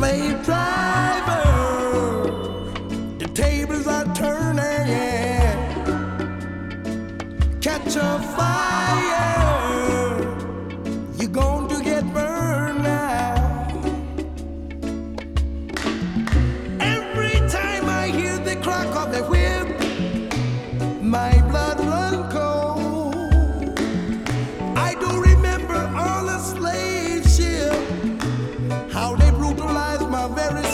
slave driver. The tables are turning. Catch a fire, you're going to get burned now. Every time I hear the crack of the whip, my blood runs cold. I do remember on a slave ship how they brutalized my very